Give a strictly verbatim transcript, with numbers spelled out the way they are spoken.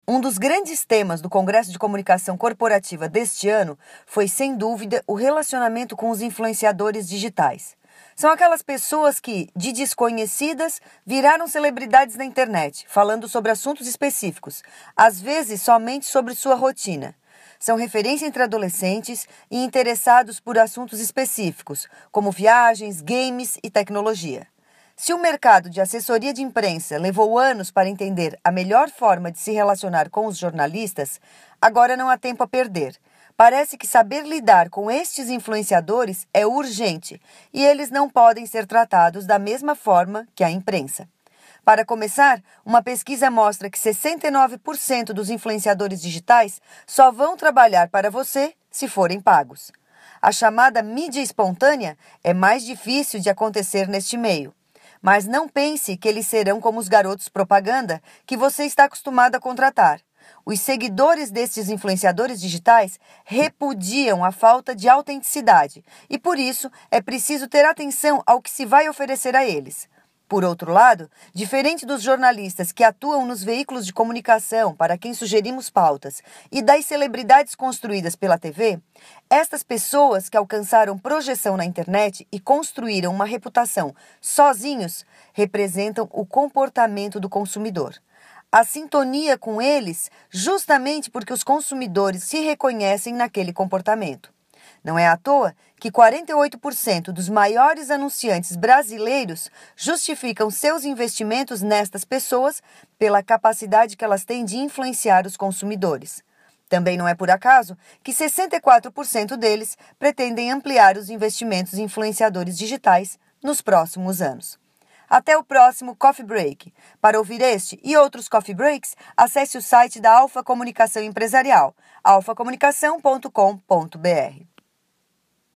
Um dos grandes temas do Congresso de Comunicação Corporativa deste ano foi, sem dúvida, o relacionamento com os influenciadores digitais. São aquelas pessoas que, de desconhecidas, viraram celebridades na internet, falando sobre assuntos específicos, às vezes somente sobre sua rotina. São referência entre adolescentes e interessados por assuntos específicos, como viagens, games e tecnologia. Se o mercado de assessoria de imprensa levou anos para entender a melhor forma de se relacionar com os jornalistas, agora não há tempo a perder. Parece que saber lidar com estes influenciadores é urgente e eles não podem ser tratados da mesma forma que a imprensa. Para começar, uma pesquisa mostra que sessenta e nove por cento dos influenciadores digitais só vão trabalhar para você se forem pagos. A chamada mídia espontânea é mais difícil de acontecer neste meio. Mas não pense que eles serão como os garotos propaganda que você está acostumado a contratar. Os seguidores destes influenciadores digitais repudiam a falta de autenticidade e, por isso, é preciso ter atenção ao que se vai oferecer a eles. Por outro lado, diferente dos jornalistas que atuam nos veículos de comunicação para quem sugerimos pautas e das celebridades construídas pela T V, estas pessoas que alcançaram projeção na internet e construíram uma reputação sozinhos representam o comportamento do consumidor. A sintonia com eles justamente porque os consumidores se reconhecem naquele comportamento. Não é à toa que quarenta e oito por cento dos maiores anunciantes brasileiros justificam seus investimentos nestas pessoas pela capacidade que elas têm de influenciar os consumidores. Também não é por acaso que sessenta e quatro por cento deles pretendem ampliar os investimentos em influenciadores digitais nos próximos anos. Até o próximo Coffee Break. Para ouvir este e outros Coffee Breaks, acesse o site da Alfa Comunicação Empresarial, alfa comunicação ponto com ponto br.